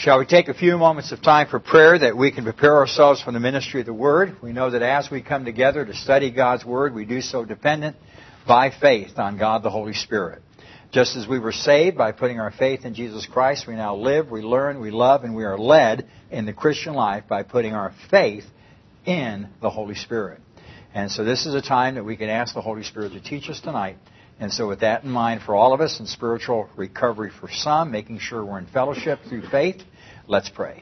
Shall we take a few moments of time for prayer that we can prepare ourselves for the ministry of the Word? We know that as we come together to study God's Word, we do so dependent by faith on God the Holy Spirit. Just as we were saved by putting our faith in Jesus Christ, we now live, we learn, we love, and we are led in the Christian life by putting our faith in the Holy Spirit. And so this is a time that we can ask the Holy Spirit to teach us tonight. And so with that in mind for all of us, and spiritual recovery for some, making sure we're in fellowship through faith, let's pray.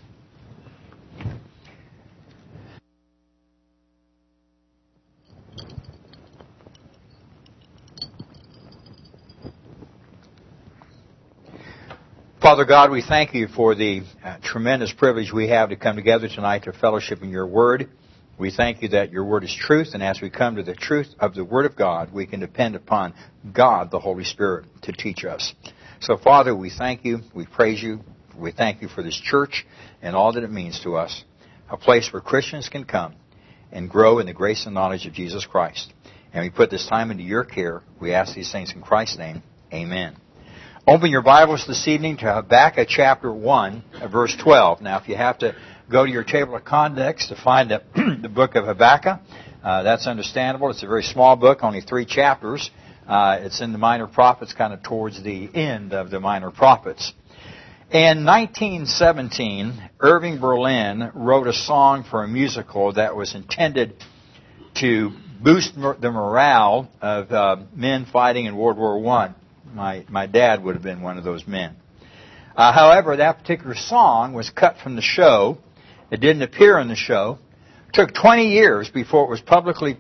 Father God, we thank you for the tremendous privilege we have to come together tonight to fellowship in your Word. We thank you that your Word is truth, and as we come to the truth of the Word of God, we can depend upon God, the Holy Spirit, to teach us. So, Father, we thank you, we praise you, we thank you for this church and all that it means to us, a place where Christians can come and grow in the grace and knowledge of Jesus Christ. And we put this time into your care. We ask these things in Christ's name. Amen. Open your Bibles this evening to Habakkuk chapter 1, verse 12. Now, if you have to go to your table of contents to find the book of Habakkuk, that's understandable. It's a very small book, only 3 chapters. It's in the Minor Prophets, kind of towards the end of the Minor Prophets. In 1917, Irving Berlin wrote a song for a musical that was intended to boost the morale of men fighting in World War I. My dad would have been one of those men. However, that particular song was cut from the show. It didn't appear in the show. It took 20 years before it was publicly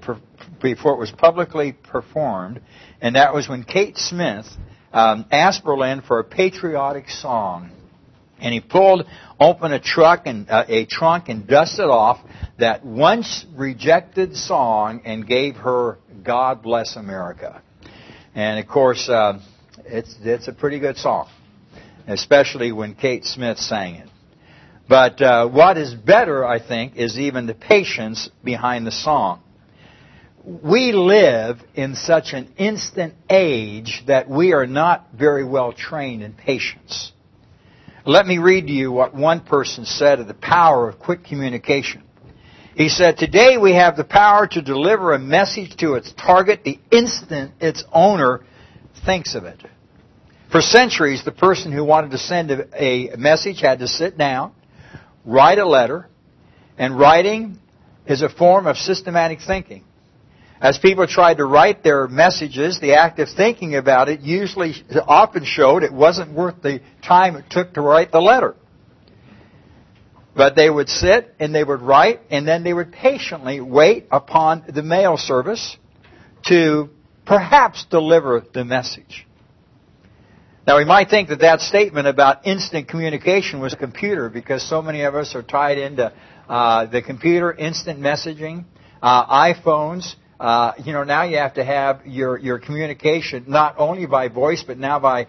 performed, and that was when Kate Smith asked Berlin for a patriotic song, and he pulled open a trunk and dusted off that once rejected song and gave her "God Bless America." And of course, it's a pretty good song, especially when Kate Smith sang it. But what is better, I think, is even the patience behind the song. We live in such an instant age that we are not very well trained in patience. Let me read to you what one person said of the power of quick communication. He said, "Today we have the power to deliver a message to its target the instant its owner thinks of it. For centuries, the person who wanted to send a message had to sit down, write a letter, and writing is a form of systematic thinking. As people tried to write their messages, the act of thinking about it often showed it wasn't worth the time it took to write the letter. But they would sit and they would write, and then they would patiently wait upon the mail service to perhaps deliver the message." Now, we might think that statement about instant communication was a computer, because so many of us are tied into the computer, instant messaging, iPhones. Now you have to have your communication not only by voice, but now by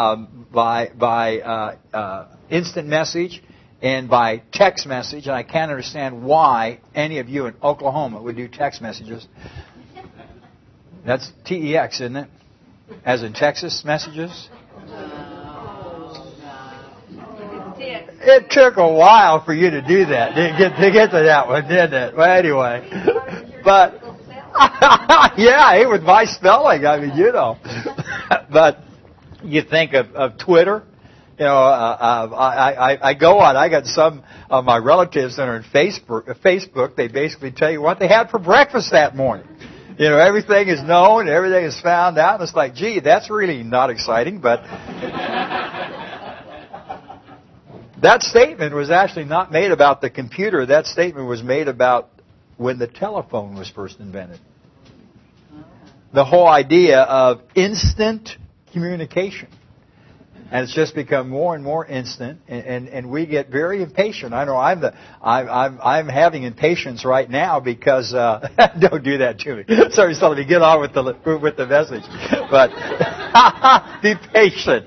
instant message and by text message. And I can't understand why any of you in Oklahoma would do text messages. That's TEX, isn't it? As in Texas messages? It took a while for you to do that, to get to that one, didn't it? Well, anyway. But, yeah, with my spelling, I mean, But you think of Twitter. I go on. I got some of my relatives that are in Facebook. They basically tell you what they had for breakfast that morning. Everything is known, everything is found out. It's like, gee, that's really not exciting, but that statement was actually not made about the computer. That statement was made about when the telephone was first invented. The whole idea of instant communication. And it's just become more and more instant, and we get very impatient. I know I'm having impatience right now because don't do that to me. Sorry, let me get on with the message. But be patient.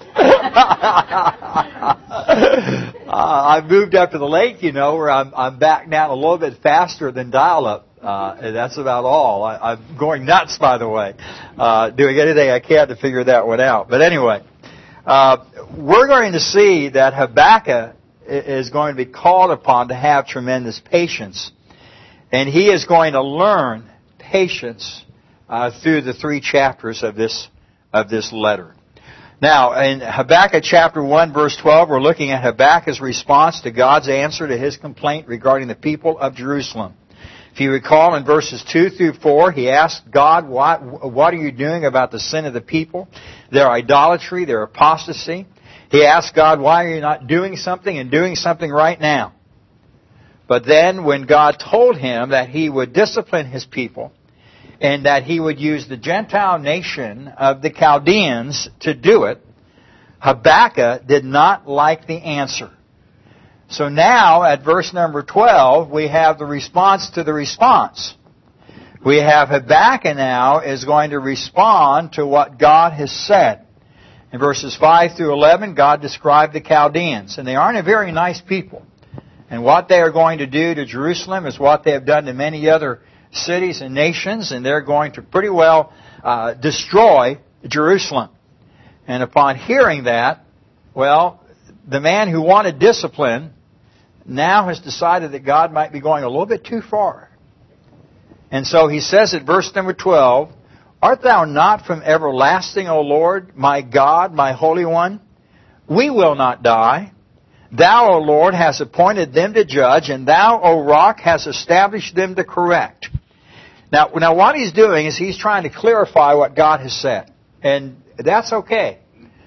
I moved up to the lake, where I'm back now a little bit faster than dial-up. And that's about all. I'm going nuts, by the way, doing anything I can to figure that one out. But anyway. We're going to see that Habakkuk is going to be called upon to have tremendous patience. And he is going to learn patience through the 3 chapters of this letter. Now, in Habakkuk chapter 1, verse 12, we're looking at Habakkuk's response to God's answer to his complaint regarding the people of Jerusalem. If you recall, in verses 2 through 4, he asked God, what are you doing about the sin of the people, their idolatry, their apostasy? He asked God, why are you not doing something and doing something right now? But then when God told him that he would discipline his people, and that he would use the Gentile nation of the Chaldeans to do it, Habakkuk did not like the answer. So now, at verse number 12, we have the response to the response. We have Habakkuk now is going to respond to what God has said. In verses 5 through 11, God described the Chaldeans, and they aren't a very nice people. And what they are going to do to Jerusalem is what they have done to many other cities and nations, and they're going to pretty well destroy Jerusalem. And upon hearing that, well, the man who wanted discipline now has decided that God might be going a little bit too far. And so he says at verse number 12, art thou not from everlasting, O Lord, my God, my Holy One? We will not die. Thou, O Lord, hast appointed them to judge, and thou, O Rock, hast established them to correct. Now what he's doing is he's trying to clarify what God has said. And that's okay.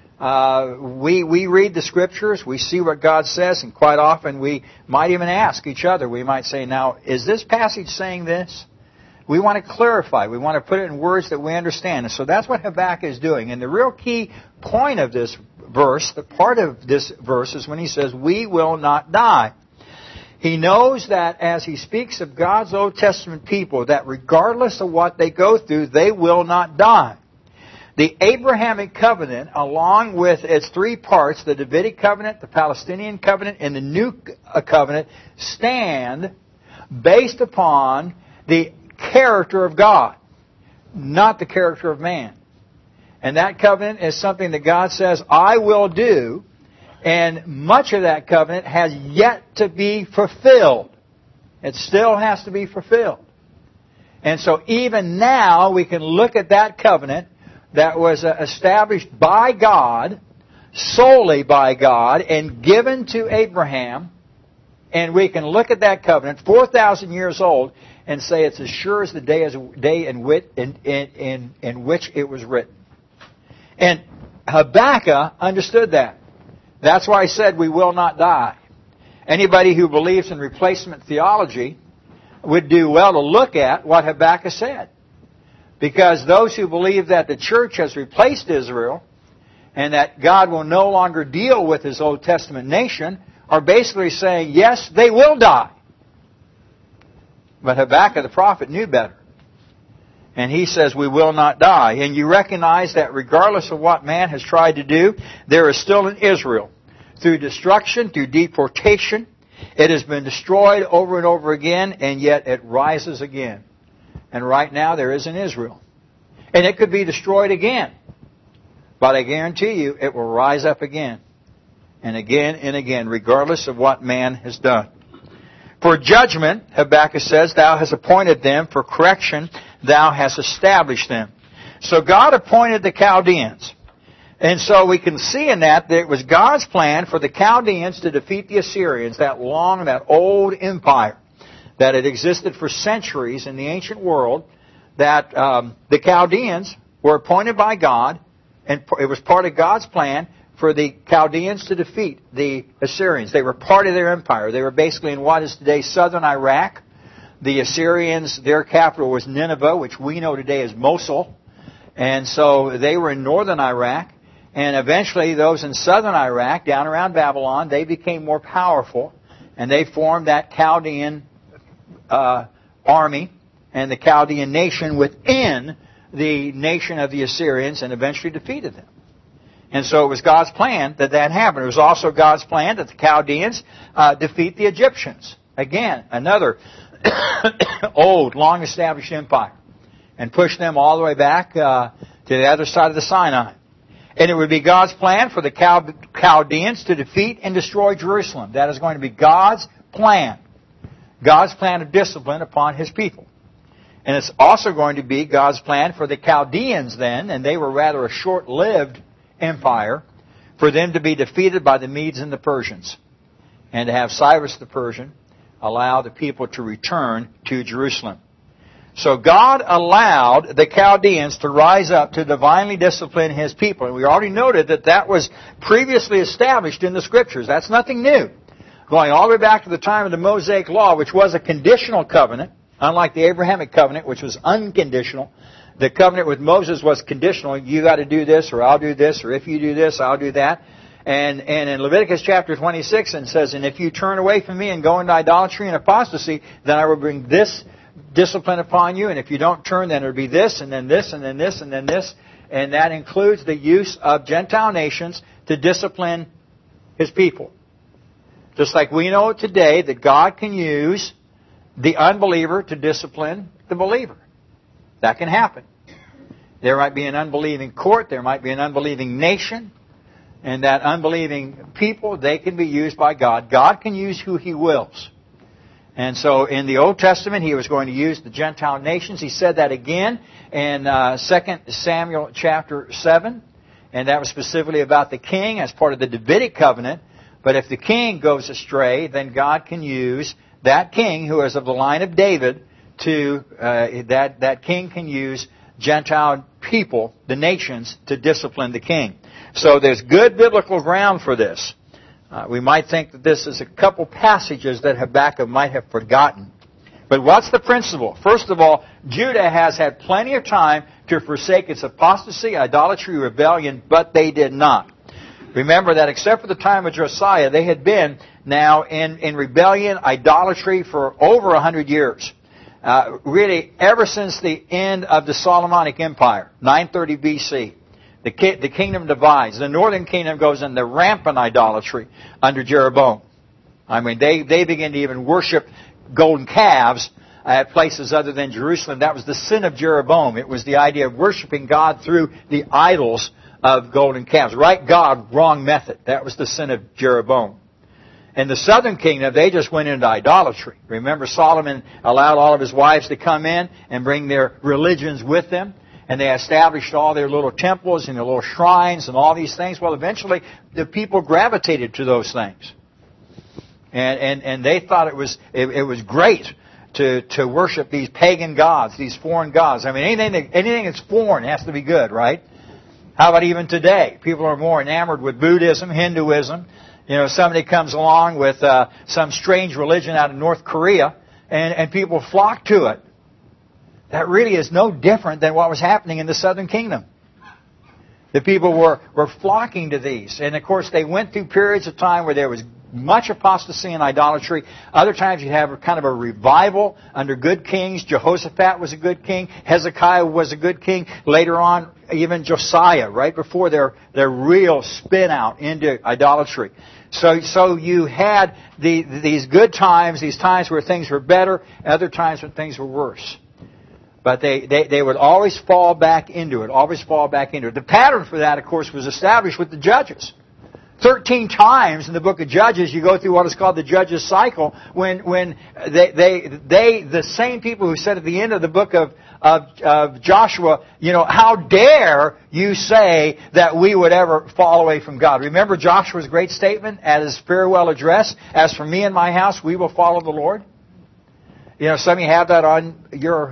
We read the Scriptures, we see what God says, and quite often we might even ask each other. We might say, now, is this passage saying this? We want to clarify. We want to put it in words that we understand. And so that's what Habakkuk is doing. And the real key point of this verse, the part of this verse, is when he says, we will not die. He knows that as he speaks of God's Old Testament people, that regardless of what they go through, they will not die. The Abrahamic covenant, along with its 3 parts, the Davidic covenant, the Palestinian covenant, and the new covenant, stand based upon the character of God, not the character of man. And that covenant is something that God says, I will do. And much of that covenant has yet to be fulfilled. It still has to be fulfilled. And so even now we can look at that covenant that was established by God, solely by God, and given to Abraham. And we can look at that covenant, 4,000 years old, and say it's as sure as the day in which it was written. And Habakkuk understood that. That's why I said we will not die. Anybody who believes in replacement theology would do well to look at what Habakkuk said. Because those who believe that the church has replaced Israel and that God will no longer deal with His Old Testament nation are basically saying, yes, they will die. But Habakkuk the prophet knew better. And he says, we will not die. And you recognize that regardless of what man has tried to do, there is still an Israel. Through destruction, through deportation, it has been destroyed over and over again, and yet it rises again. And right now there is an Israel. And it could be destroyed again. But I guarantee you, it will rise up again. And again, regardless of what man has done. For judgment, Habakkuk says, thou hast appointed them. For correction, thou hast established them. So God appointed the Chaldeans. And so we can see in that it was God's plan for the Chaldeans to defeat the Assyrians, that old empire that had existed for centuries in the ancient world, that the Chaldeans were appointed by God, and it was part of God's plan for the Chaldeans to defeat the Assyrians. They were part of their empire. They were basically in what is today southern Iraq. The Assyrians, their capital was Nineveh, which we know today as Mosul. And so they were in northern Iraq. And eventually those in southern Iraq, down around Babylon, they became more powerful. And they formed that Chaldean army and the Chaldean nation within the nation of the Assyrians, and eventually defeated them. And so it was God's plan that happened. It was also God's plan that the Chaldeans defeat the Egyptians. Again, another old, long-established empire. And push them all the way back to the other side of the Sinai. And it would be God's plan for the Chaldeans to defeat and destroy Jerusalem. That is going to be God's plan. God's plan of discipline upon His people. And it's also going to be God's plan for the Chaldeans then, and they were rather a short-lived empire, for them to be defeated by the Medes and the Persians. And to have Cyrus the Persian allow the people to return to Jerusalem. So God allowed the Chaldeans to rise up to divinely discipline His people. And we already noted that that was previously established in the Scriptures. That's nothing new. Going all the way back to the time of the Mosaic Law, which was a conditional covenant, unlike the Abrahamic covenant, which was unconditional. The covenant with Moses was conditional. You got to do this, or I'll do this, or if you do this, I'll do that. And in Leviticus chapter 26, it says, and if you turn away from me and go into idolatry and apostasy, then I will bring this discipline upon you. And if you don't turn, then it'll be this, and then this, and then this, and then this. And that includes the use of Gentile nations to discipline His people. Just like we know today that God can use the unbeliever to discipline the believer. That can happen. There might be an unbelieving court, there might be an unbelieving nation, and that unbelieving people, they can be used by God. God can use who He wills. And so in the Old Testament, He was going to use the Gentile nations. He said that again in 2 Samuel chapter 7, and that was specifically about the king as part of the Davidic covenant. But if the king goes astray, then God can use that king who is of the line of David to, that king can use Gentile people, the nations, to discipline the king. So there's good biblical ground for this. We might think that this is a couple passages that Habakkuk might have forgotten. But what's the principle? First of all, Judah has had plenty of time to forsake its apostasy, idolatry, rebellion, but they did not. Remember that except for the time of Josiah, they had been now in rebellion, idolatry for over 100 years. Really, ever since the end of the Solomonic Empire, 930 BC. The kingdom divides. The northern kingdom goes into rampant idolatry under Jeroboam. I mean, they begin to even worship golden calves at places other than Jerusalem. That was the sin of Jeroboam. It was the idea of worshiping God through the idols of golden calves. Right God, wrong method. That was the sin of Jeroboam. In the southern kingdom, they just went into idolatry. Remember, Solomon allowed all of his wives to come in and bring their religions with them. And they established all their little temples and their little shrines and all these things. Well, eventually, the people gravitated to those things. And they thought it was great to worship these pagan gods, these foreign gods. I mean, anything that's foreign has to be good, right? How about even today? People are more enamored with Buddhism, Hinduism. You know, somebody comes along with some strange religion out of North Korea, and people flock to it. That really is no different than what was happening in the southern kingdom. The people were flocking to these. And of course, they went through periods of time where there was much apostasy and idolatry. Other times you have kind of a revival under good kings. Jehoshaphat was a good king. Hezekiah was a good king. Later on, even Josiah, right before their real spin out into idolatry. So you had these good times, these times where things were better, other times when things were worse. But they would always fall back into it, always fall back into it. The pattern for that, of course, was established with the Judges. 13 times in the book of Judges, you go through what is called the Judges cycle, when the same people who said at the end of the book of Joshua, you know, how dare you say that we would ever fall away from God? Remember Joshua's great statement at his farewell address, as for me and my house, we will follow the Lord? You know, some of you have that on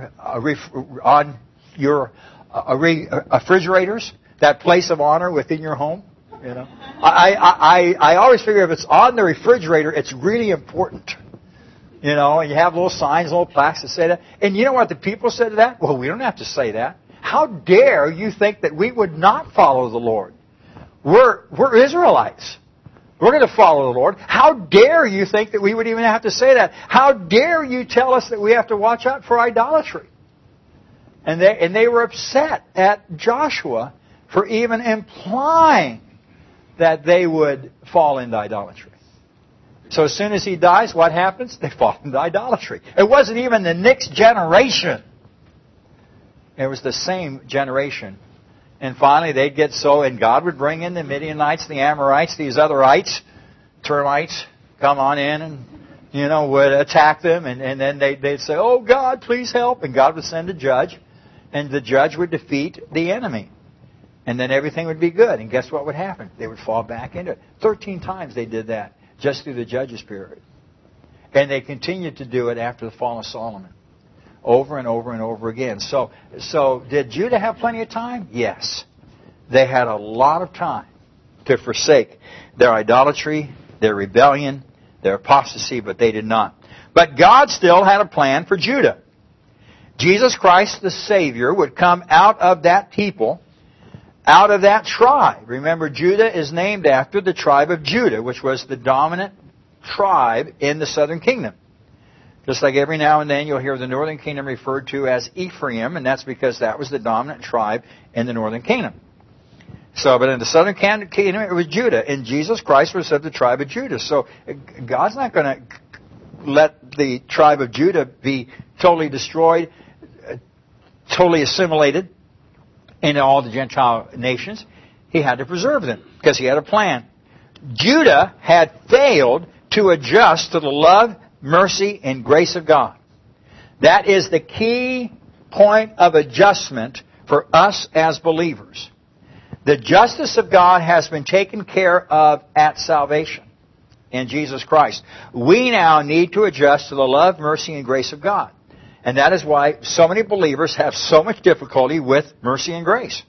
your refrigerators, that place of honor within your home. You know, I always figure if it's on the refrigerator, it's really important. You know, and you have little signs, little plaques that say that. And you know what the people said to that? Well, we don't have to say that. How dare you think that we would not follow the Lord? We're Israelites. We're going to follow the Lord. How dare you think that we would even have to say that? How dare you tell us that we have to watch out for idolatry? And they were upset at Joshua for even implying that they would fall into idolatry. So as soon as he dies, what happens? They fall into idolatry. It wasn't even the next generation. It was the same generation And finally they'd get so, and God would bring in the Midianites, the Amorites, these otherites, termites, come on in and, would attack them. And then they'd say, oh God, please help. And God would send a judge. And the judge would defeat the enemy. And then everything would be good. And guess what would happen? They would fall back into it. 13 times they did that just through the judges period. And they continued to do it after the fall of Solomon. Over and over and over again. So did Judah have plenty of time? Yes. They had a lot of time to forsake their idolatry, their rebellion, their apostasy, but they did not. But God still had a plan for Judah. Jesus Christ the Savior would come out of that people, out of that tribe. Remember, Judah is named after the tribe of Judah, which was the dominant tribe in the southern kingdom. Just like every now and then you'll hear the northern kingdom referred to as Ephraim, and that's because that was the dominant tribe in the northern kingdom. But in the southern kingdom it was Judah, and Jesus Christ was of the tribe of Judah. So God's not going to let the tribe of Judah be totally destroyed, totally assimilated into all the Gentile nations. He had to preserve them because He had a plan. Judah had failed to adjust to the love, mercy, and grace of God. That is the key point of adjustment for us as believers. The justice of God has been taken care of at salvation in Jesus Christ. We now need to adjust to the love, mercy, and grace of God. And that is why so many believers have so much difficulty with mercy and grace.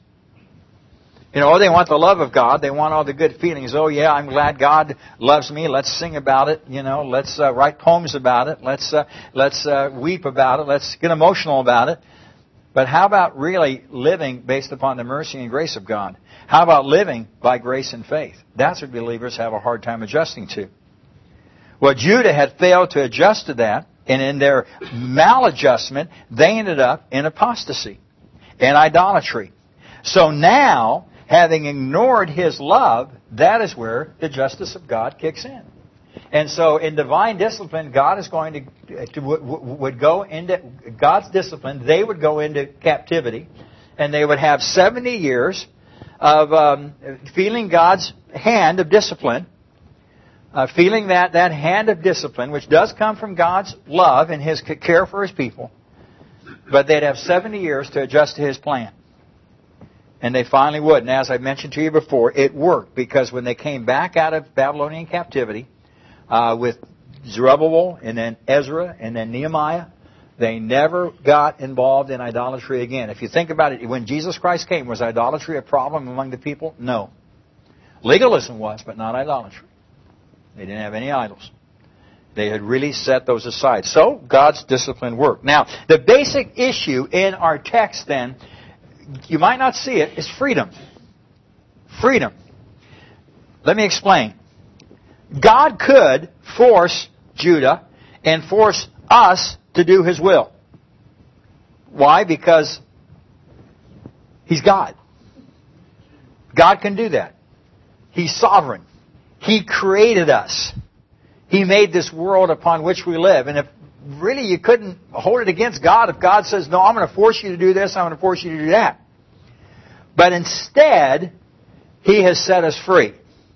They want the love of God. They want all the good feelings. Oh, yeah, I'm glad God loves me. Let's sing about it. Let's write poems about it. Let's weep about it. Let's get emotional about it. But how about really living based upon the mercy and grace of God? How about living by grace and faith? That's what believers have a hard time adjusting to. Well, Judah had failed to adjust to that, and in their maladjustment, they ended up in apostasy and idolatry. So now, having ignored His love, that is where the justice of God kicks in. And so in divine discipline, God is going would go into God's discipline. They would go into captivity, and they would have 70 years of feeling God's hand of discipline, feeling that hand of discipline, which does come from God's love and His care for His people. But they'd have 70 years to adjust to His plan. And they finally would. And as I mentioned to you before, it worked, because when they came back out of Babylonian captivity, with Zerubbabel and then Ezra and then Nehemiah, they never got involved in idolatry again. If you think about it, when Jesus Christ came, was idolatry a problem among the people? No. Legalism was, but not idolatry. They didn't have any idols. They had really set those aside. So, God's discipline worked. Now, the basic issue in our text then, you might not see it, is freedom. Freedom. Let me explain. God could force Judah and force us to do His will. Why? Because He's God. God can do that. He's sovereign. He created us. He made this world upon which we live. And if really you couldn't hold it against God if God says, no, I'm going to force you to do this, I'm going to force you to do that. But instead, He has set us free.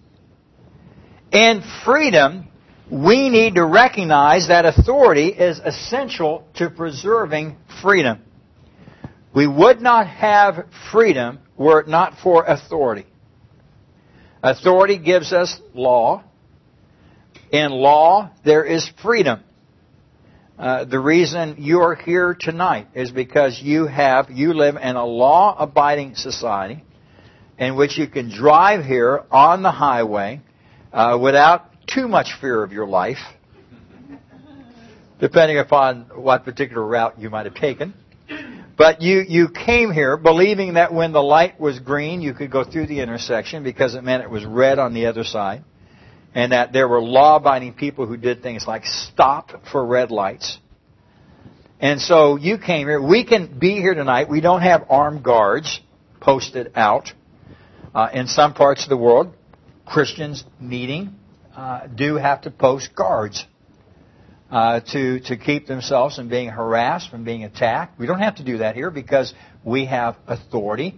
In freedom, we need to recognize that authority is essential to preserving freedom. We would not have freedom were it not for authority. Authority gives us law. In law, there is freedom. The reason you are here tonight is because you live in a law-abiding society in which you can drive here on the highway without too much fear of your life, depending upon what particular route you might have taken. But you came here believing that when the light was green, you could go through the intersection because it meant it was red on the other side. And that there were law-abiding people who did things like stop for red lights. And so you came here. We can be here tonight. We don't have armed guards posted out. In some parts of the world, Christians meeting do have to post guards to keep themselves from being harassed, from being attacked. We don't have to do that here because we have authority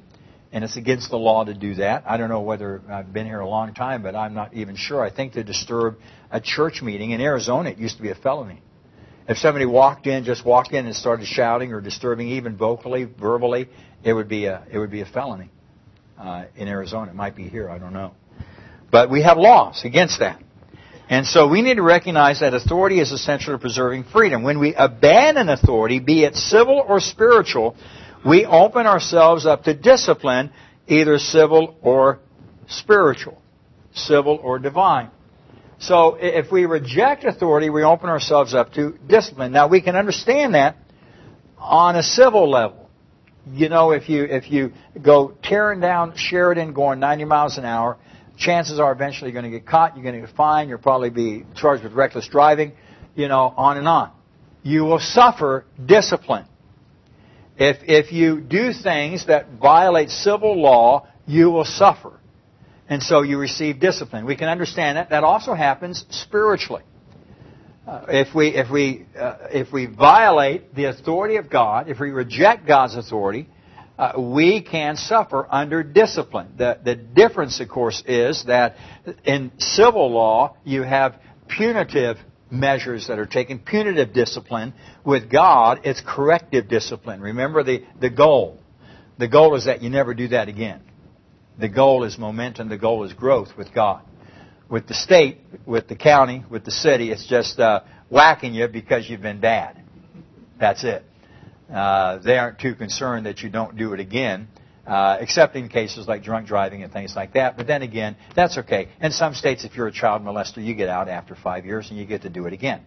And it's against the law to do that. I don't know whether I've been here a long time, but I'm not even sure. I think to disturb a church meeting in Arizona, it used to be a felony. If somebody just walked in and started shouting or disturbing, even vocally, verbally, it would be a felony in Arizona. It might be here, I don't know. But we have laws against that. And so we need to recognize that authority is essential to preserving freedom. When we abandon authority, be it civil or spiritual, we open ourselves up to discipline, either civil or spiritual, civil or divine. So if we reject authority, we open ourselves up to discipline. Now we can understand that on a civil level. You know, if you go tearing down Sheridan going 90 miles an hour, chances are eventually you're going to get caught, you're going to get fined, you'll probably be charged with reckless driving, on and on. You will suffer discipline. If you do things that violate civil law, you will suffer. And so you receive discipline. We can understand that. That also happens spiritually. If we violate the authority of God, if we reject God's authority, we can suffer under discipline. The difference, of course, is that in civil law, you have punitive measures that are taken, punitive discipline. With God, it's corrective discipline. Remember the goal. The goal is that you never do that again. The goal is momentum. The goal is growth with God. With the state, with the county, with the city, it's just whacking you because you've been bad. That's it. They aren't too concerned that you don't do it again, except in cases like drunk driving and things like that. But then again, that's okay. In some states, if you're a child molester, you get out after 5 years and you get to do it again.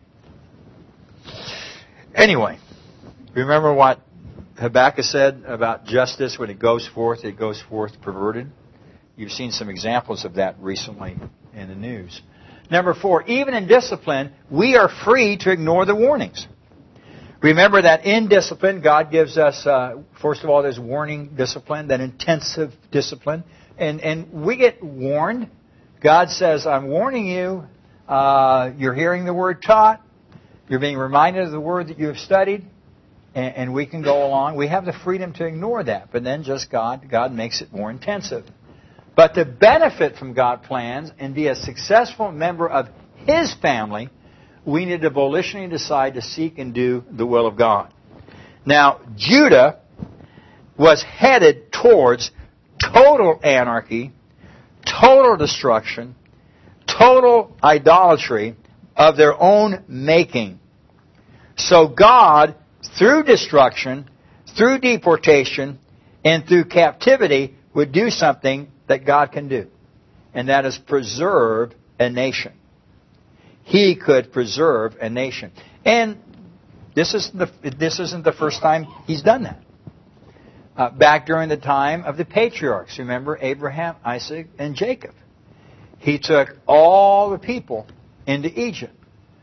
Anyway, remember what Habakkuk said about justice when it goes forth perverted? You've seen some examples of that recently in the news. Number 4, even in discipline, we are free to ignore the warnings. Remember that in discipline, God gives us, first of all, there's warning discipline, then intensive discipline. And we get warned. God says, I'm warning you. You're hearing the word taught. You're being reminded of the word that you have studied. And we can go along. We have the freedom to ignore that. But then just God makes it more intensive. But to benefit from God's plans and be a successful member of His family, we need to volitionally decide to seek and do the will of God. Now, Judah was headed towards total anarchy, total destruction, total idolatry of their own making. So God, through destruction, through deportation, and through captivity, would do something that God can do. And that is preserve a nation. He could preserve a nation. And this isn't the first time He's done that. Back during the time of the patriarchs, remember Abraham, Isaac, and Jacob. He took all the people into Egypt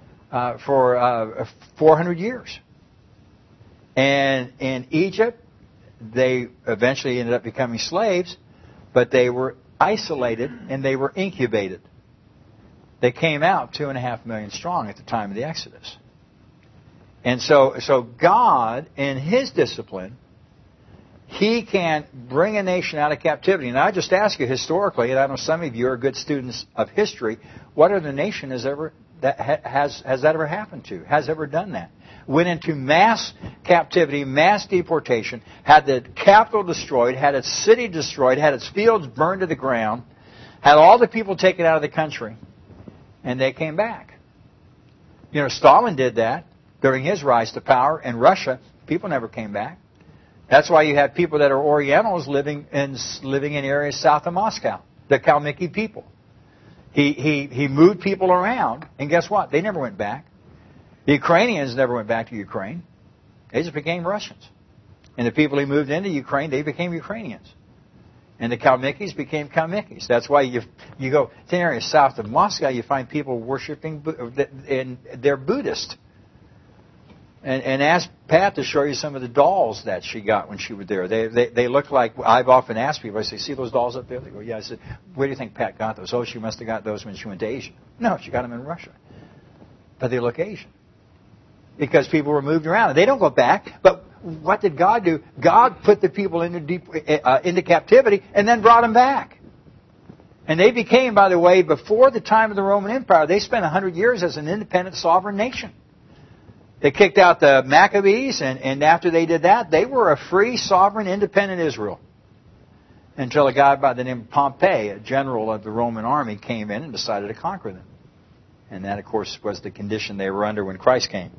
for 400 years. And in Egypt, they eventually ended up becoming slaves, but they were isolated and they were incubated. They came out 2.5 million strong at the time of the Exodus. And so God, in His discipline, He can bring a nation out of captivity. And I just ask you historically, and I know some of you are good students of history, what other nation has that ever happened to? Has ever done that? Went into mass captivity, mass deportation, had the capital destroyed, had its city destroyed, had its fields burned to the ground, had all the people taken out of the country, and they came back. Stalin did that during his rise to power. In Russia, people never came back. That's why you have people that are Orientals living in areas south of Moscow, the Kalmyki people. He moved people around, and guess what? They never went back. The Ukrainians never went back to Ukraine. They just became Russians. And the people who moved into Ukraine, they became Ukrainians. And the Kalmykis became Kalmykis. That's why you go to an area south of Moscow, you find people worshiping, and they're Buddhist. And ask Pat to show you some of the dolls that she got when she was there. They look like, I've often asked people, I say, see those dolls up there? They go, yeah. I said, where do you think Pat got those? Oh, she must have got those when she went to Asia. No, she got them in Russia. But they look Asian. Because people were moved around. They don't go back. But what did God do? God put the people into captivity and then brought them back. And they became, by the way, before the time of the Roman Empire, they spent 100 years as an independent sovereign nation. They kicked out the Maccabees, and after they did that, they were a free, sovereign, independent Israel. Until a guy by the name of Pompey, a general of the Roman army, came in and decided to conquer them. And that, of course, was the condition they were under when Christ came.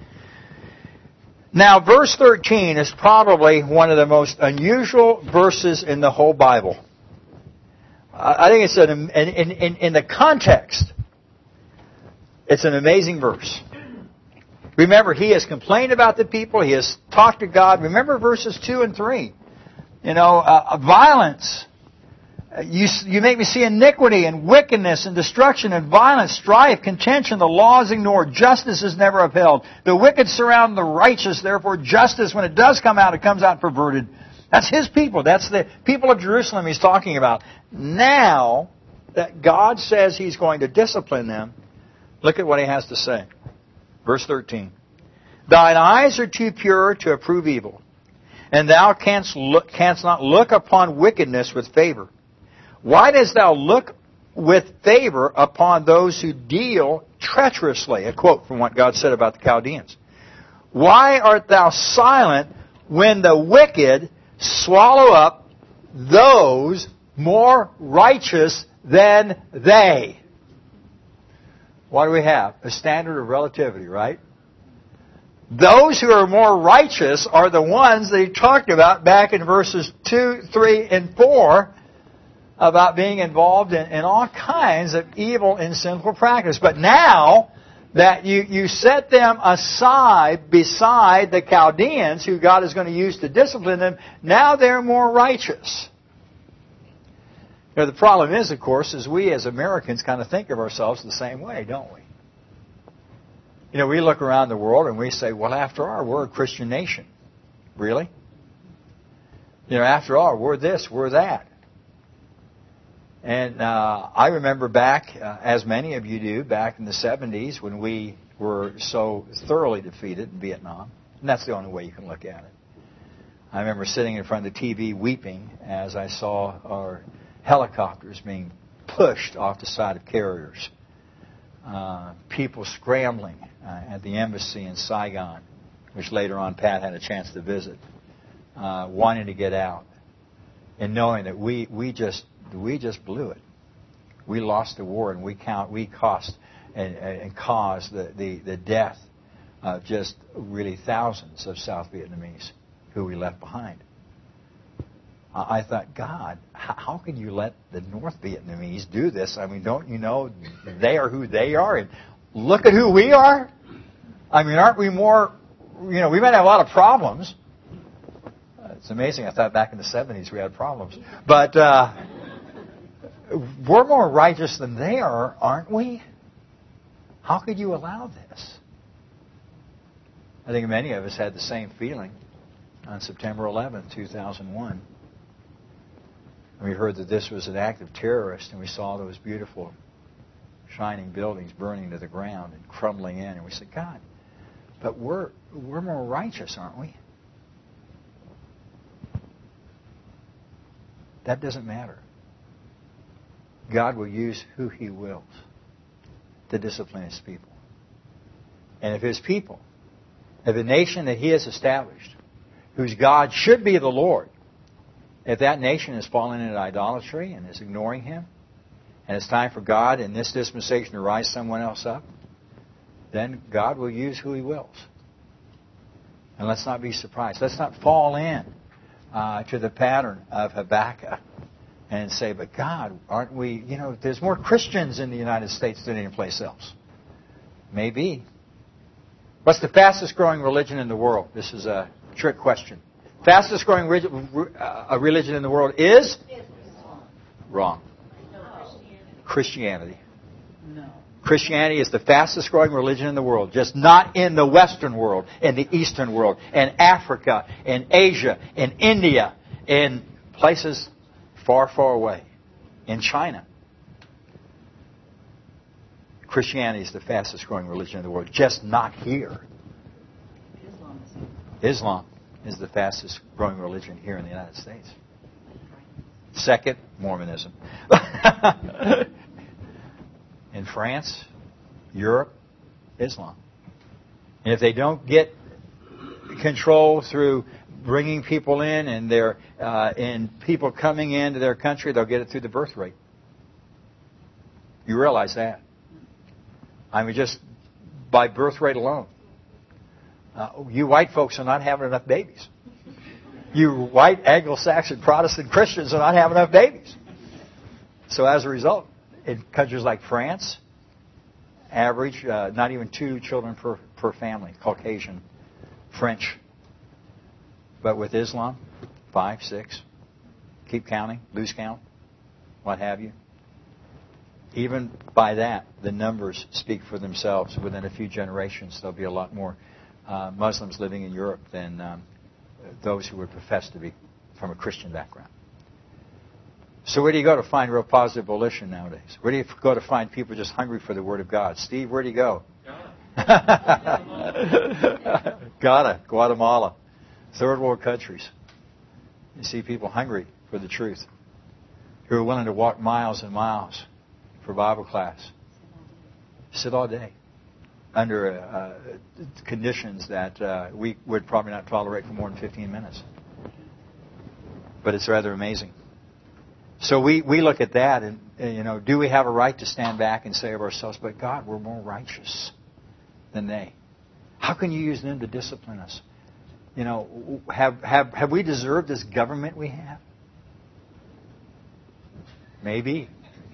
Now, verse 13 is probably one of the most unusual verses in the whole Bible. I think it's in the context, it's an amazing verse. Remember, he has complained about the people. He has talked to God. Remember verses 2 and 3. Violence. You make me see iniquity and wickedness and destruction and violence, strife, contention. The law is ignored. Justice is never upheld. The wicked surround the righteous. Therefore, justice, when it does come out, it comes out perverted. That's his people. That's the people of Jerusalem he's talking about. Now that God says he's going to discipline them, look at what he has to say. Verse 13. Thine eyes are too pure to approve evil, and thou canst not look upon wickedness with favor. Why dost thou look with favor upon those who deal treacherously? A quote from what God said about the Chaldeans. Why art thou silent when the wicked swallow up those more righteous than they? What do we have? A standard of relativity, right? Those who are more righteous are the ones that he talked about back in verses 2, 3, and 4 about being involved in all kinds of evil and sinful practice. But now that you set them aside beside the Chaldeans, who God is going to use to discipline them, now they're more righteous. The problem is, of course, is we as Americans kind of think of ourselves the same way, don't we? We look around the world and we say, well, after all, we're a Christian nation. Really? After all, we're this, we're that. And I remember back, as many of you do, back in the 70s when we were so thoroughly defeated in Vietnam. And that's the only way you can look at it. I remember sitting in front of the TV weeping as I saw our helicopters being pushed off the side of carriers. People scrambling at the embassy in Saigon, which later on Pat had a chance to visit, wanting to get out. And knowing that we just blew it. We lost the war, and we caused the death of just really thousands of South Vietnamese who we left behind. I thought, God, how can you let the North Vietnamese do this? I mean, don't you know they are who they are? And look at who we are. I mean, aren't we more, we might have a lot of problems. It's amazing. I thought back in the 70s we had problems. But we're more righteous than they are, aren't we? How could you allow this? I think many of us had the same feeling on September 11th, 2001. We heard that this was an act of terrorists, and we saw those beautiful, shining buildings burning to the ground and crumbling in. And we said, God, but we're more righteous, aren't we? That doesn't matter. God will use who He wills to discipline His people. And if His people, if the nation that He has established, whose God should be the Lord, if that nation has fallen into idolatry and is ignoring Him, and it's time for God in this dispensation to rise someone else up, then God will use who He wills. And let's not be surprised. Let's not fall in to the pattern of Habakkuk and say, but God, aren't we, there's more Christians in the United States than any place else. Maybe. What's the fastest growing religion in the world? This is a trick question. Fastest growing religion in the world is? Wrong. Christianity. No. Christianity is the fastest growing religion in the world, just not in the Western world, in the Eastern world, in Africa, in Asia, in India, in places far, far away, in China. Christianity is the fastest growing religion in the world, just not here. Islam. is the fastest growing religion here in the United States. Second, Mormonism. In France, Europe, Islam. And if they don't get control through bringing people in and people coming into their country, they'll get it through the birth rate. You realize that? I mean, just by birth rate alone. You white folks are not having enough babies. You white Anglo-Saxon Protestant Christians are not having enough babies. So as a result, in countries like France, average, not even 2 children per family, Caucasian, French. But with Islam, 5, 6. Keep counting, lose count, what have you. Even by that, the numbers speak for themselves. Within a few generations, there'll be a lot more Muslims living in Europe than those who would profess to be from a Christian background. So where do you go to find real positive volition nowadays? Where do you go to find people just hungry for the Word of God? Steve, where do you go? Ghana, Guatemala, third world countries. You see people hungry for the truth, who are willing to walk miles and miles for Bible class. Sit all day under conditions that we would probably not tolerate for more than 15 minutes. But it's rather amazing. So we look at that and, do we have a right to stand back and say of ourselves, but God, we're more righteous than they. How can you use them to discipline us? Have we deserved this government we have? Maybe.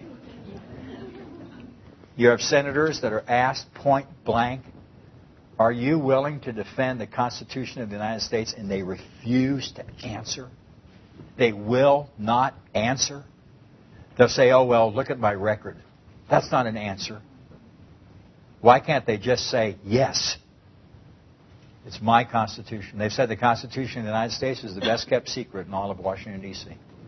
You have senators that are asked point blank, are you willing to defend the Constitution of the United States? And they refuse to answer. They will not answer. They'll say, oh, well, look at my record. That's not an answer. Why can't they just say, yes, it's my Constitution? They've said the Constitution of the United States is the best kept secret in all of Washington, D.C.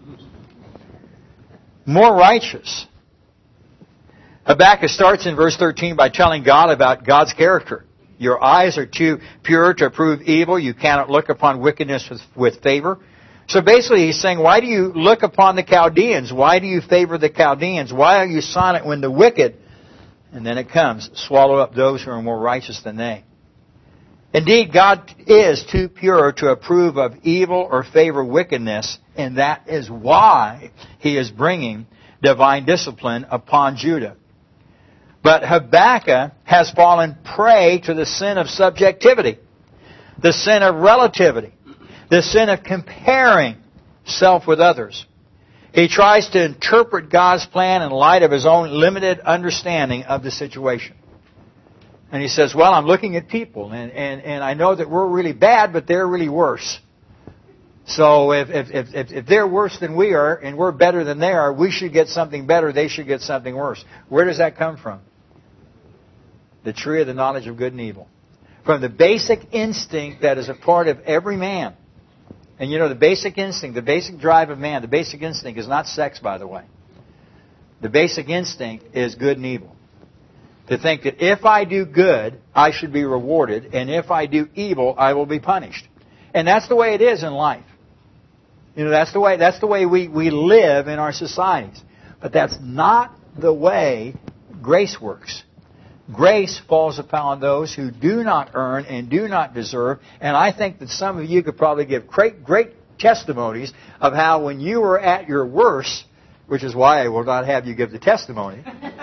More righteous. Habakkuk starts in verse 13 by telling God about God's character. Your eyes are too pure to approve evil. You cannot look upon wickedness with favor. So basically he's saying, why do you look upon the Chaldeans? Why do you favor the Chaldeans? Why are you silent when the wicked, and then it comes, swallow up those who are more righteous than they? Indeed, God is too pure to approve of evil or favor wickedness, and that is why He is bringing divine discipline upon Judah. But Habakkuk has fallen prey to the sin of subjectivity, the sin of relativity, the sin of comparing self with others. He tries to interpret God's plan in light of his own limited understanding of the situation. And he says, well, I'm looking at people, and I know that we're really bad, but they're really worse. So if they're worse than we are, and we're better than they are, we should get something better, they should get something worse. Where does that come from? The tree of the knowledge of good and evil. From the basic instinct that is a part of every man. And the basic instinct, the basic drive of man, the basic instinct is not sex, by the way. The basic instinct is good and evil. To think that if I do good, I should be rewarded, and if I do evil, I will be punished. And that's the way it is in life. That's the way we live in our societies. But that's not the way grace works. Grace falls upon those who do not earn and do not deserve. And I think that some of you could probably give great testimonies of how when you were at your worst, which is why I will not have you give the testimony,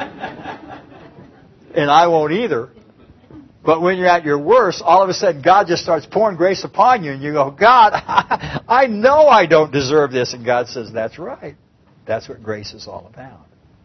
and I won't either, but when you're at your worst, all of a sudden God just starts pouring grace upon you, and you go, God, I know I don't deserve this. And God says, that's right. That's what grace is all about.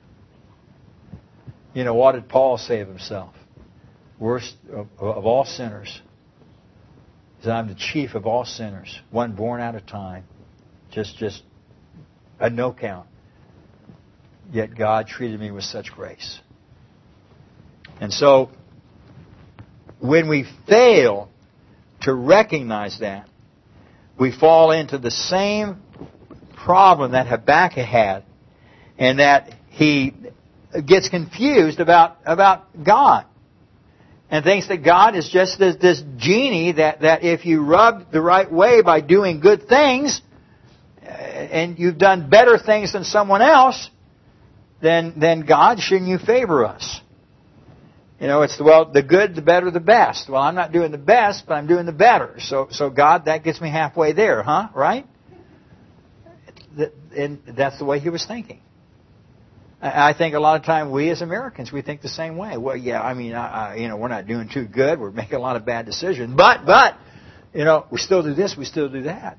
What did Paul say of himself? Worst of all sinners. He said, I'm the chief of all sinners, one born out of time. Just a no count. Yet God treated me with such grace. And so, when we fail to recognize that, we fall into the same problem that Habakkuk had, and that he gets confused about God. and thinks that God is just this genie that if you rub the right way by doing good things, and you've done better things than someone else, then God, shouldn't you favor us? It's, the good, the better, the best. Well, I'm not doing the best, but I'm doing the better. So God, that gets me halfway there, huh? Right? And that's the way he was thinking. I think a lot of time we as Americans, we think the same way. Well, yeah, I mean, we're not doing too good. We're making a lot of bad decisions. But, we still do this, we still do that.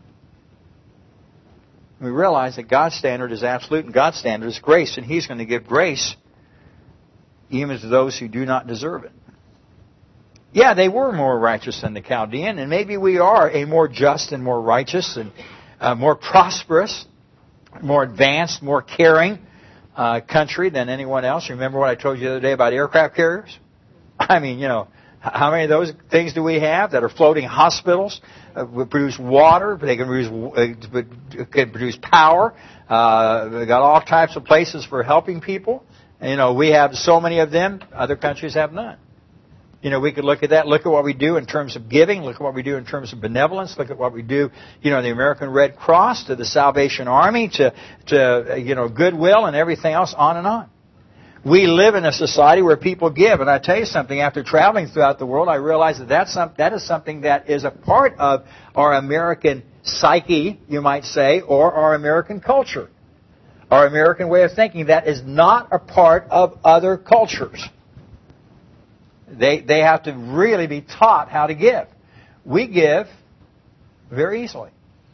We realize that God's standard is absolute and God's standard is grace, and He's going to give grace even to those who do not deserve it. Yeah, they were more righteous than the Chaldean, and maybe we are a more just and more righteous and more prosperous, more advanced, more caring country than anyone else. Remember what I told you the other day about aircraft carriers? I mean, how many of those things do we have that are floating hospitals? Produce water. They can produce power. They got all types of places for helping people. We have so many of them. Other countries have none. We could look at that. Look at what we do in terms of giving. Look at what we do in terms of benevolence. Look at what we do, the American Red Cross, to the Salvation Army, to Goodwill and everything else, on and on. We live in a society where people give. And I tell you something, after traveling throughout the world, I realize that is something that is a part of our American psyche, you might say, or our American culture. Our American way of thinking that is not a part of other cultures. They have to really be taught how to give. We give very easily.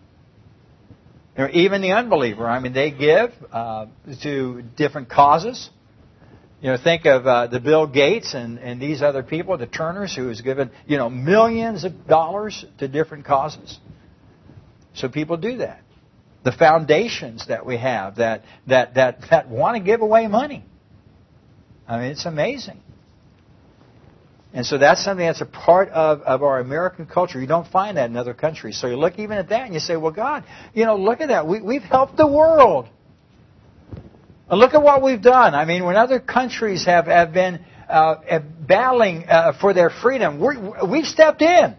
Even the unbeliever, they give to different causes. Think of the Bill Gates and these other people, the Turners, who has given, millions of dollars to different causes. So people do that. The foundations that we have that want to give away money. It's amazing. And so that's something that's a part of our American culture. You don't find that in other countries. So you look even at that and you say, well, God, look at that. We've helped the world. And look at what we've done. When other countries have been battling for their freedom, we've stepped in.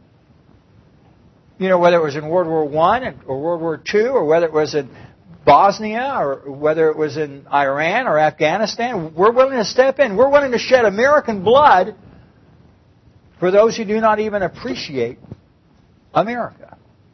Whether it was in World War I or World War II, or whether it was in Bosnia, or whether it was in Iran or Afghanistan, we're willing to step in. We're willing to shed American blood for those who do not even appreciate America.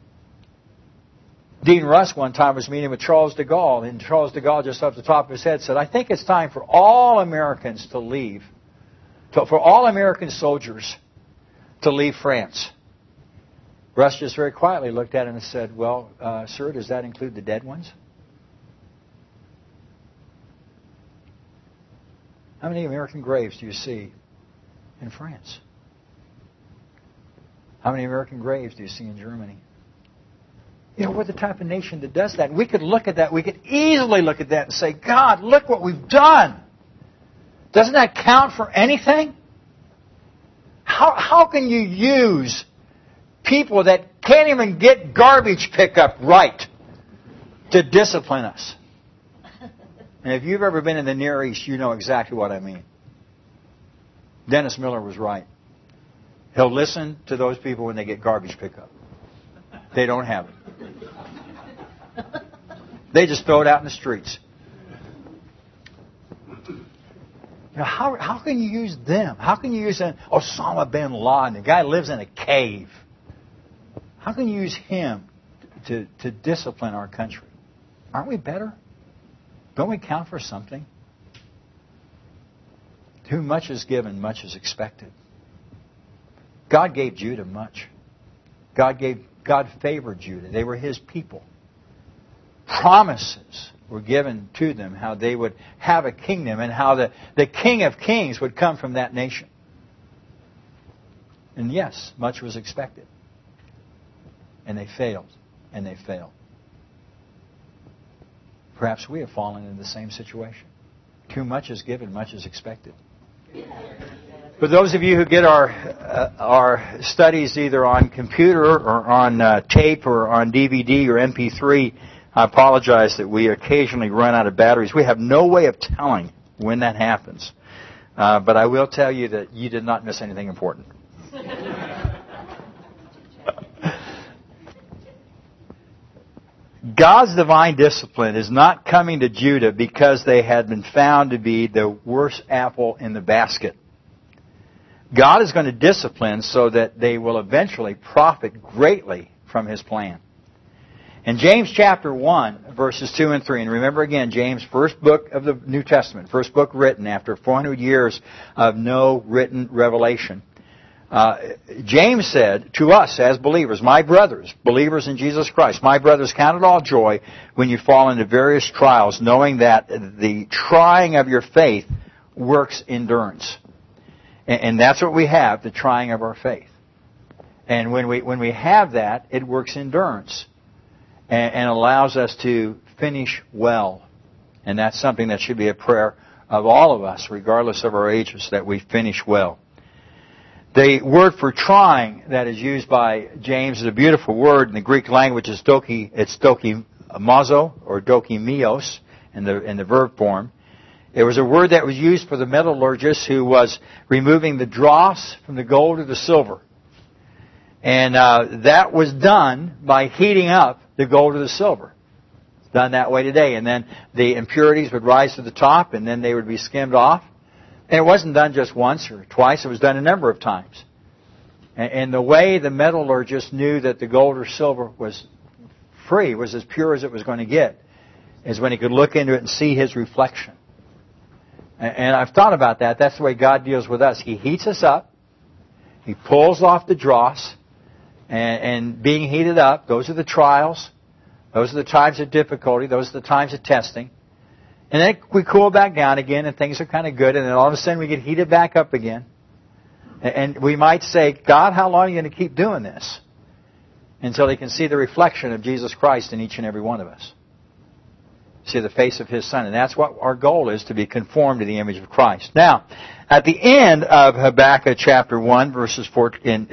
Dean Rusk one time was meeting with Charles de Gaulle, and Charles de Gaulle, just off the top of his head, said, I think it's time for all Americans to leave, for all American soldiers to leave France. Rusk just very quietly looked at him and said, well, sir, does that include the dead ones? How many American graves do you see in France? How many American graves do you see in Germany? We're the type of nation that does that. We could look at that. We could easily look at that and say, God, look what we've done. Doesn't that count for anything? How can you use people that can't even get garbage pickup right to discipline us? And if you've ever been in the Near East, you know exactly what I mean. Dennis Miller was right. He'll listen to those people when they get garbage pickup. They don't have it. They just throw it out in the streets. How can you use them? How can you use Osama bin Laden? The guy lives in a cave. How can you use him to discipline our country? Aren't we better? Don't we count for something? To whom much is given, much is expected. God gave Judah much. God favored Judah. They were His people. Promises were given to them how they would have a kingdom and how the King of Kings would come from that nation. And yes, much was expected. And they failed. And they failed. Perhaps we have fallen into the same situation. Too much is given, much is expected. For those of you who get our studies either on computer or on tape or on DVD or MP3, I apologize that we occasionally run out of batteries. We have no way of telling when that happens. But I will tell you that you did not miss anything important. God's divine discipline is not coming to Judah because they had been found to be the worst apple in the basket. God is going to discipline so that they will eventually profit greatly from His plan. In James chapter 1, verses 2 and 3, and remember again, James, first book of the New Testament, first book written after 400 years of no written revelation. James said to us as believers, my brothers, believers in Jesus Christ, my brothers, count it all joy when you fall into various trials, knowing that the trying of your faith works endurance. And that's what we have, the trying of our faith. And when we have that, it works endurance and allows us to finish well. And that's something that should be a prayer of all of us, regardless of our ages, that we finish well. The word for trying that is used by James is a beautiful word in the Greek language. It's dokimazo or dokimios in the verb form. It was a word that was used for the metallurgist who was removing the dross from the gold or the silver. And that was done by heating up the gold or the silver. It's done that way today. And then the impurities would rise to the top and then they would be skimmed off. And it wasn't done just once or twice. It was done a number of times. And the way the metallurgist knew that the gold or silver was free, was as pure as it was going to get, is when he could look into it and see his reflection. And I've thought about that. That's the way God deals with us. He heats us up. He pulls off the dross. And being heated up, those are the trials. Those are the times of difficulty. Those are the times of testing. And then we cool back down again and things are kind of good. And then all of a sudden we get heated back up again. And we might say, God, how long are you going to keep doing this? Until they can see the reflection of Jesus Christ in each and every one of us. See the face of His Son. And that's what our goal is, to be conformed to the image of Christ. Now, at the end of Habakkuk chapter 1, in verses 14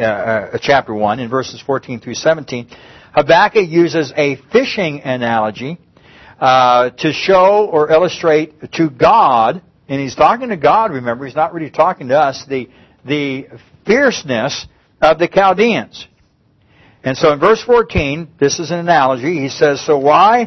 through 17, Habakkuk uses a fishing analogy to show or illustrate to God, and he's talking to God, remember, he's not really talking to us, the fierceness of the Chaldeans. And so in verse 14, this is an analogy, he says, so why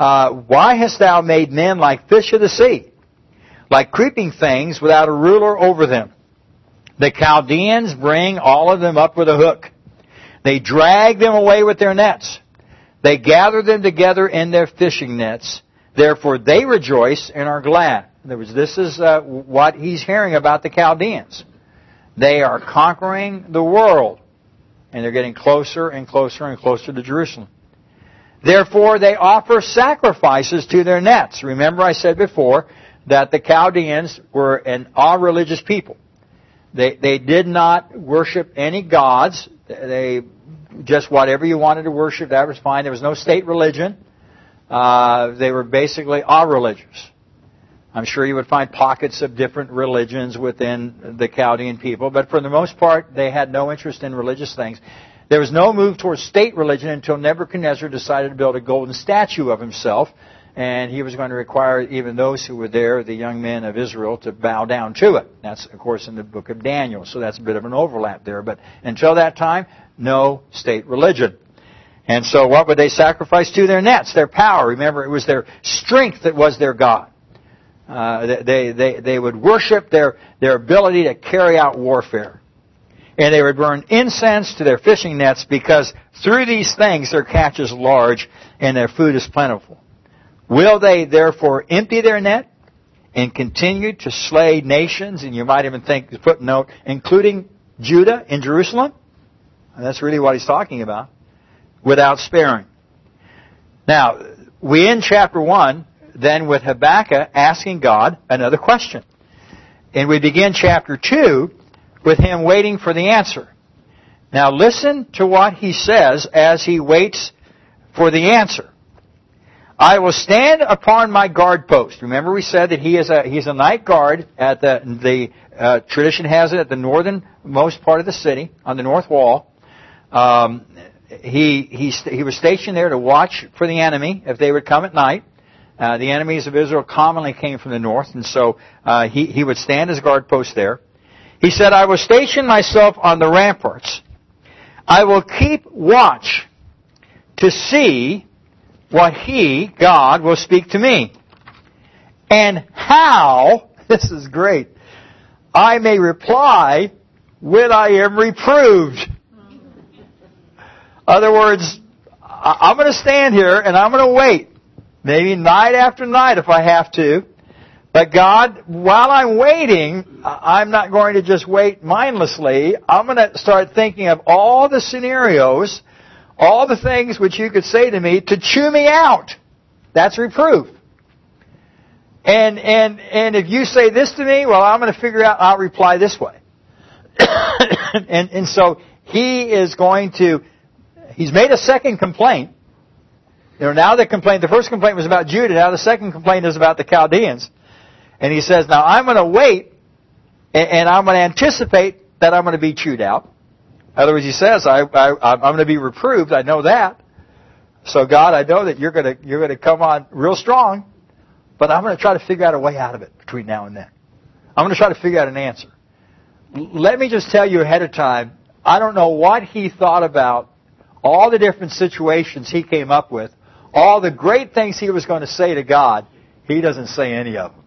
hast thou made men like fish of the sea, like creeping things without a ruler over them? The Chaldeans bring all of them up with a hook. They drag them away with their nets. They gather them together in their fishing nets. Therefore they rejoice and are glad. In other words, this is what he's hearing about the Chaldeans. They are conquering the world. And they're getting closer and closer and closer to Jerusalem. Therefore they offer sacrifices to their nets. Remember I said before that the Chaldeans were an all-religious people. They did not worship any gods. They just whatever you wanted to worship, that was fine. There was no state religion. They were basically all religious. I'm sure you would find pockets of different religions within the Chaldean people, but for the most part, they had no interest in religious things. There was no move towards state religion until Nebuchadnezzar decided to build a golden statue of himself, and he was going to require even those who were there, the young men of Israel, to bow down to it. That's, of course, in the book of Daniel, so that's a bit of an overlap there. But until that time, no state religion. And so what would they sacrifice to? Their nets, their power. Remember, it was their strength that was their God. They would worship their ability to carry out warfare. And they would burn incense to their fishing nets because through these things their catch is large and their food is plentiful. Will they therefore empty their net and continue to slay nations? And you might even think, footnote, including Judah in Jerusalem? And that's really what he's talking about. Without sparing. Now, we end chapter 1 then with Habakkuk asking God another question. And we begin chapter 2 with him waiting for the answer. Now listen to what he says as he waits for the answer. I will stand upon my guard post. Remember we said that he's a night guard at the tradition has it at the northernmost part of the city, on the north wall. He was stationed there to watch for the enemy if they would come at night. The enemies of Israel commonly came from the north, and so he would stand his guard post there. He said, I will station myself on the ramparts. I will keep watch to see what He, God, will speak to me. And how, this is great, I may reply when I am reproved. Other words, I'm going to stand here and I'm going to wait. Maybe night after night if I have to. But God, while I'm waiting, I'm not going to just wait mindlessly. I'm going to start thinking of all the scenarios, all the things which you could say to me to chew me out. That's reproof. And if you say this to me, well, I'm going to figure out, I'll reply this way. and so he is going to, he's made a second complaint. Now the first complaint was about Judah, now the second complaint is about the Chaldeans. And he says, now I'm going to wait, and I'm going to anticipate that I'm going to be chewed out. In other words, he says, I'm going to be reproved, I know that. So God, I know that you're going to come on real strong, but I'm going to try to figure out a way out of it between now and then. I'm going to try to figure out an answer. Let me just tell you ahead of time, I don't know what he thought about all the different situations he came up with, all the great things he was going to say to God. He doesn't say any of them.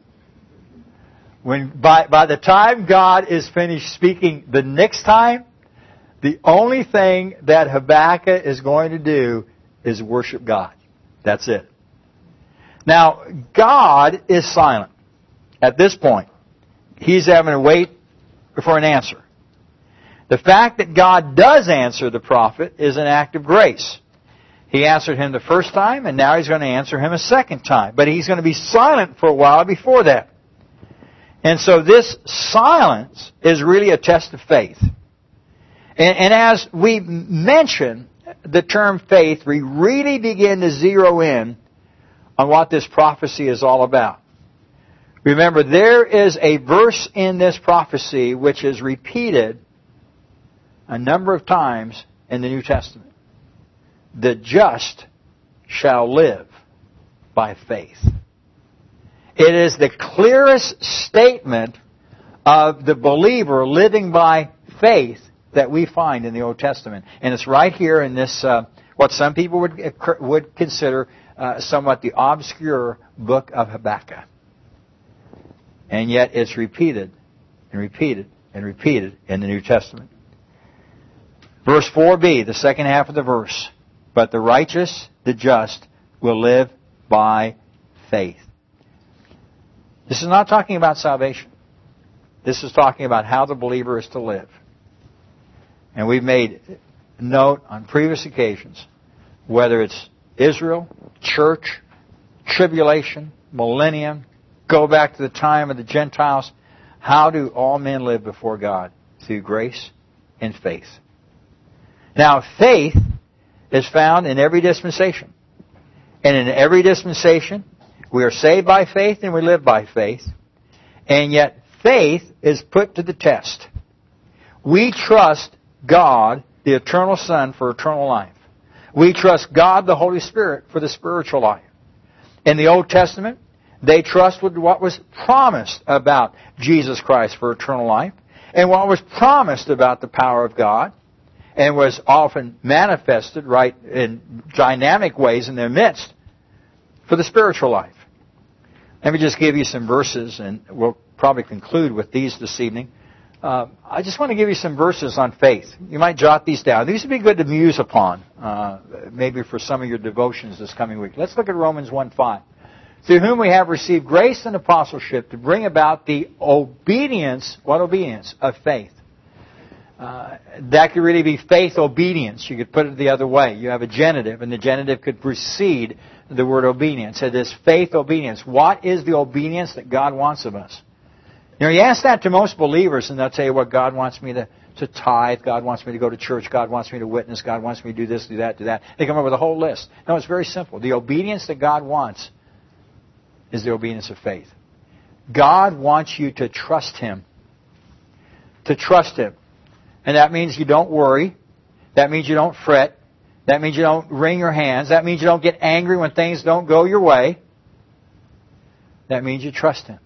When by the time God is finished speaking the next time, the only thing that Habakkuk is going to do is worship God. That's it. Now, God is silent at this point. He's having to wait for an answer. The fact that God does answer the prophet is an act of grace. He answered him the first time, and now he's going to answer him a second time. But he's going to be silent for a while before that. And so this silence is really a test of faith. And as we mention the term faith, we really begin to zero in on what this prophecy is all about. Remember, there is a verse in this prophecy which is repeated a number of times in the New Testament. The just shall live by faith. It is the clearest statement of the believer living by faith that we find in the Old Testament. And it's right here in this, what some people would consider somewhat the obscure book of Habakkuk. And yet it's repeated and repeated and repeated in the New Testament. Verse 4b, the second half of the verse. But the righteous, the just, will live by faith. This is not talking about salvation. This is talking about how the believer is to live. And we've made note on previous occasions, whether it's Israel, church, tribulation, millennium, go back to the time of the Gentiles, how do all men live before God? Through grace and faith. Now, faith is found in every dispensation. And in every dispensation, we are saved by faith and we live by faith. And yet, faith is put to the test. We trust God, the eternal Son, for eternal life. We trust God, the Holy Spirit, for the spiritual life. In the Old Testament, they trusted what was promised about Jesus Christ for eternal life, and what was promised about the power of God, and was often manifested right in dynamic ways in their midst for the spiritual life. Let me just give you some verses, and we'll probably conclude with these this evening. I just want to give you some verses on faith. You might jot these down. These would be good to muse upon, maybe for some of your devotions this coming week. Let's look at Romans 1:5. Through whom we have received grace and apostleship to bring about the obedience, what obedience? Of faith. That could really be faith obedience. You could put it the other way. You have a genitive, and the genitive could precede the word obedience. It is faith obedience. What is the obedience that God wants of us? You know, you ask that to most believers, and they'll tell you, well, God wants me to tithe, God wants me to go to church, God wants me to witness, God wants me to do this, do that, do that. They come up with a whole list. No, it's very simple. The obedience that God wants is the obedience of faith. God wants you to trust Him. To trust Him. And that means you don't worry. That means you don't fret. That means you don't wring your hands. That means you don't get angry when things don't go your way. that means you trust Him.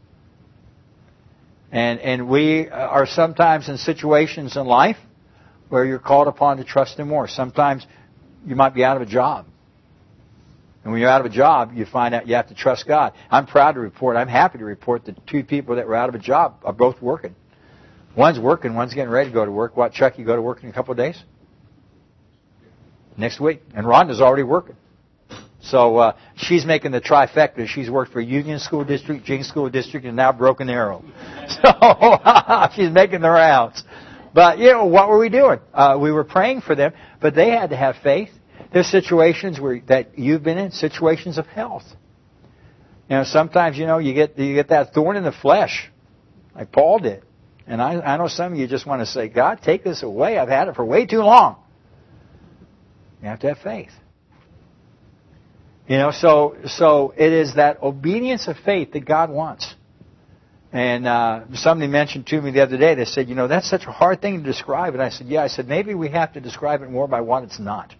And we are sometimes in situations in life where you're called upon to trust Him more. Sometimes you might be out of a job. And when you're out of a job, you find out you have to trust God. I'm proud to report, I'm happy to report that 2 people that were out of a job are both working. One's working, one's getting ready to go to work. What, Chuck, you go to work in a couple of days? Next week. And Rhonda's already working. So she's making the trifecta. She's worked for Union School District, Jing School District, and now Broken Arrow. So she's making the rounds. But, what were we doing? We were praying for them, but they had to have faith. There's situations that you've been in, situations of health. Sometimes, you get that thorn in the flesh, like Paul did. And I know some of you just want to say, God, take this away. I've had it for way too long. You have to have faith. So it is that obedience of faith that God wants. And somebody mentioned to me the other day, they said, that's such a hard thing to describe. And I said, yeah. I said, maybe we have to describe it more by what it's not.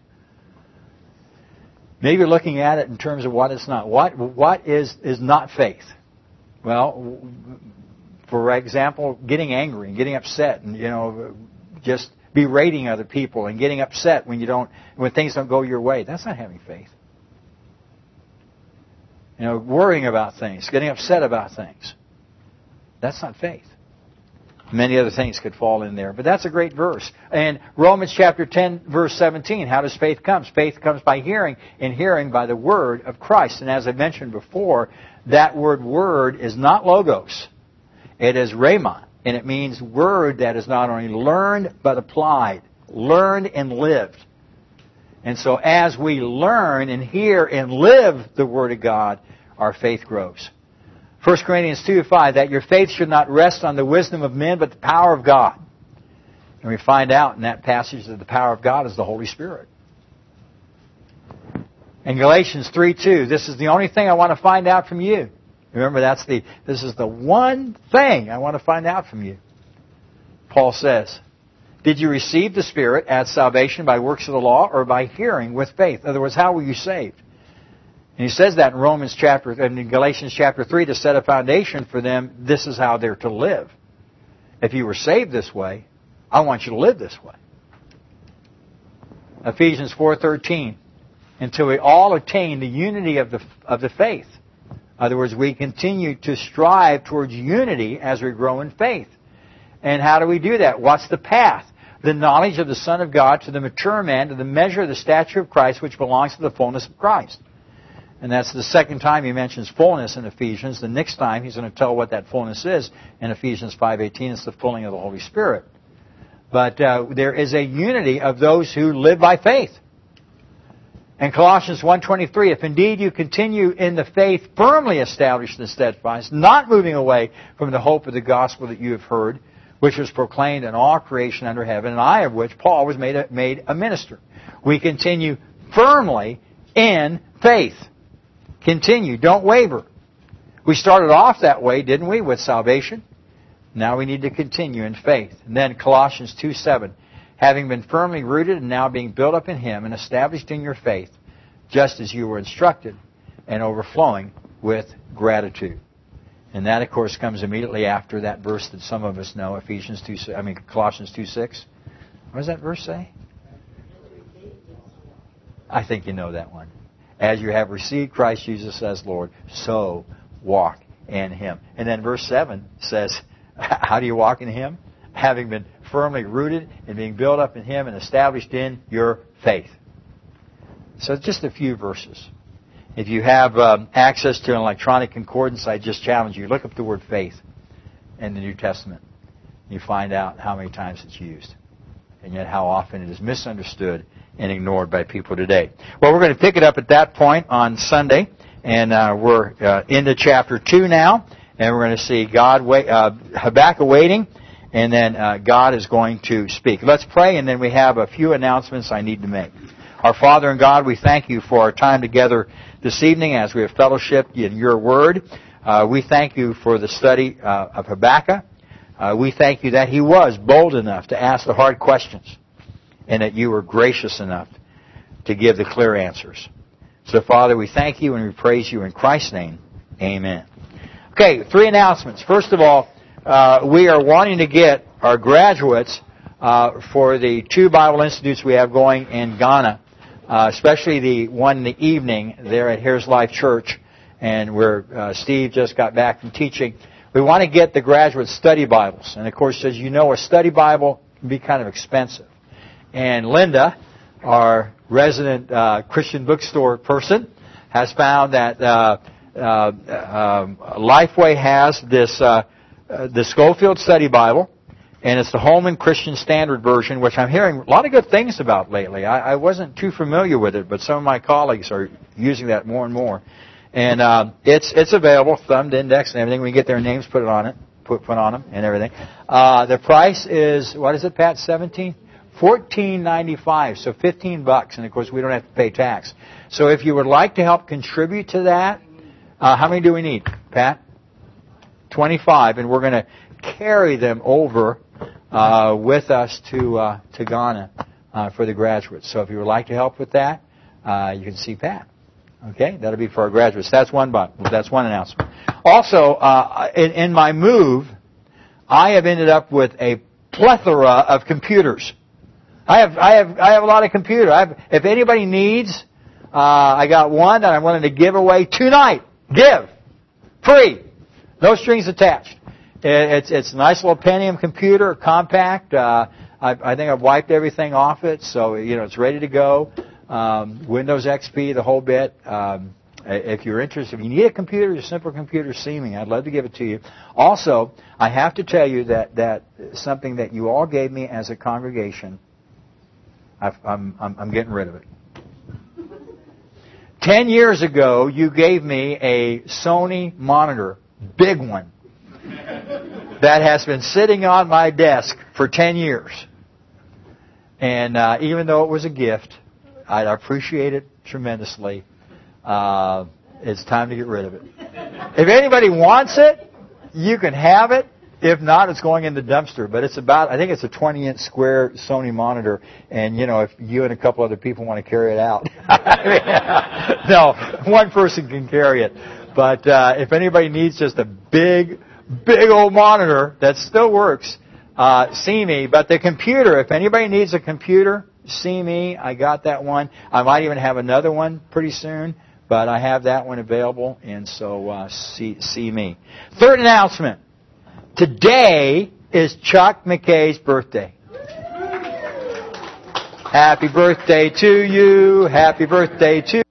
Maybe looking at it in terms of what it's not. What is not faith? Well, for example, getting angry and getting upset and, just berating other people and getting upset when things don't go your way. That's not having faith. Worrying about things, getting upset about things. That's not faith. Many other things could fall in there. But that's a great verse. And Romans chapter 10, verse 17, how does faith come? Faith comes by hearing, and hearing by the word of Christ. And as I mentioned before, that word is not logos. It is rhema. And it means word that is not only learned, but applied. Learned and lived. And so as we learn and hear and live the Word of God, our faith grows. 1 Corinthians 2:5, that your faith should not rest on the wisdom of men, but the power of God. And we find out in that passage that the power of God is the Holy Spirit. In Galatians 3:2, this is the only thing I want to find out from you. Remember, this is the one thing I want to find out from you. Paul says, did you receive the Spirit as salvation by works of the law or by hearing with faith? In other words, how were you saved? And he says that in Galatians chapter 3 to set a foundation for them. This is how they're to live. If you were saved this way, I want you to live this way. Ephesians 4:13, until we all attain the unity of the faith. In other words, we continue to strive towards unity as we grow in faith. And how do we do that? What's the path? The knowledge of the Son of God to the mature man, to the measure of the stature of Christ, which belongs to the fullness of Christ. And that's the second time he mentions fullness in Ephesians. The next time he's going to tell what that fullness is. In Ephesians 5:18, it's the filling of the Holy Spirit. But there is a unity of those who live by faith. And Colossians 1:23, if indeed you continue in the faith firmly established and steadfast, not moving away from the hope of the gospel that you have heard, which was proclaimed in all creation under heaven, and I of which Paul was made a minister. We continue firmly in faith. Continue. Don't waver. We started off that way, didn't we, with salvation? Now we need to continue in faith. And then Colossians 2:7, having been firmly rooted and now being built up in Him and established in your faith, just as you were instructed, and overflowing with gratitude. And that, of course, comes immediately after that verse that some of us know, Colossians 2:6. What does that verse say? I think you know that one. As you have received Christ Jesus as Lord, so walk in Him. And then verse 7 says, how do you walk in Him? Having been firmly rooted and being built up in Him and established in your faith. So just a few verses. If you have access to an electronic concordance, I just challenge you. Look up the word faith in the New Testament. You find out how many times it's used. And yet how often it is misunderstood and ignored by people today. Well, we're going to pick it up at that point on Sunday. And we're into chapter 2 now. And we're going to see Habakkuk waiting. And then God is going to speak. Let's pray, and then we have a few announcements I need to make. Our Father and God, we thank You for our time together this evening as we have fellowshiped in Your Word. We thank You for the study of Habakkuk. We thank You that he was bold enough to ask the hard questions, and that You were gracious enough to give the clear answers. So, Father, we thank You and we praise You in Christ's name. Amen. Okay, 3 announcements. First of all, we are wanting to get our graduates for the 2 Bible Institutes we have going in Ghana, especially the one in the evening there at Here's Life Church, and where Steve just got back from teaching. We want to get the graduate study Bibles. And of course, as you know, a study Bible can be kind of expensive. And Linda, our resident Christian bookstore person, has found that Lifeway has this the Schofield Study Bible, and it's the Holman Christian Standard Version, which I'm hearing a lot of good things about lately. I wasn't too familiar with it, but some of my colleagues are using that more and more. And it's available, thumbed, indexed, and everything. We get their names put on it, put on them, and everything. The price is, what is it, Pat? $14.95, so $15, and of course we don't have to pay tax. So if you would like to help contribute to that, how many do we need, Pat? 25, and we're going to carry them over with us to Ghana for the graduates. So if you would like to help with that, you can see Pat. Okay, that'll be for our graduates. That's one announcement. Also, in my move, I have ended up with a plethora of computers. I have a lot of computers. If anybody needs, I got one that I'm willing to give away tonight. Give, free, no strings attached. It's a nice little Pentium computer, compact. I think I've wiped everything off it, so it's ready to go. Windows XP, the whole bit. If you're interested, if you need a computer, a simple computer, see me. I'd love to give it to you. Also, I have to tell you that something that you all gave me as a congregation, I'm getting rid of it. 10 years ago, you gave me a Sony monitor, big one, that has been sitting on my desk for 10 years. And even though it was a gift, I appreciate it tremendously. It's time to get rid of it. If anybody wants it, you can have it. If not, it's going in the dumpster. But it's I think it's a 20-inch square Sony monitor. And, if you and a couple other people want to carry it out. No, one person can carry it. But if anybody needs just a big old monitor that still works, see me. But the computer, if anybody needs a computer, see me. I got that one. I might even have another one pretty soon, but I have that one available, and so see me. Third announcement. Today is Chuck McKay's birthday. Happy birthday to you. Happy birthday to